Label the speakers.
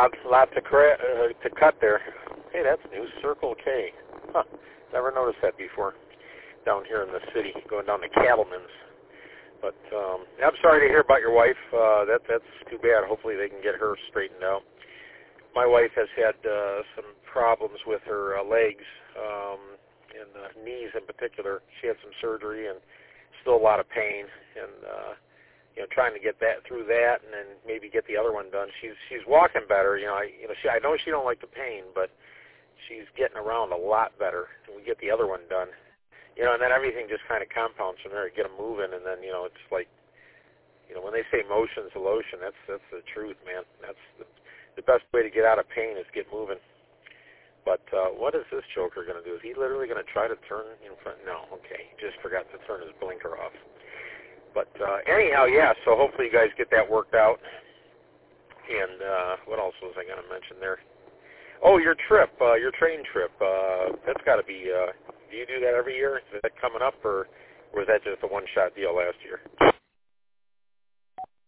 Speaker 1: lot to cut there. Hey, that's new. Circle K. Huh. Never noticed that before. Down here in the city, going down to Cattleman's. But I'm sorry to hear about your wife. That's too bad. Hopefully they can get her straightened out. My wife has had some problems with her legs and knees in particular. She had some surgery and still a lot of pain. And trying to get that through that, and then maybe get the other one done. She's walking better. I know she don't like the pain, but she's getting around a lot better. And we get the other one done. And then everything just kind of compounds from there. Get them moving, and then it's like, when they say motion's a lotion, that's the truth, man. That's the best way to get out of pain is get moving. But what is this joker going to do? Is he literally going to try to turn in front? No, okay. He just forgot to turn his blinker off. But anyhow, yeah, so hopefully you guys get that worked out. And what else was I going to mention there? Oh, your trip, your train trip. That's got to be, do you do that every year? Is that coming up, or was that just a one-shot deal last year?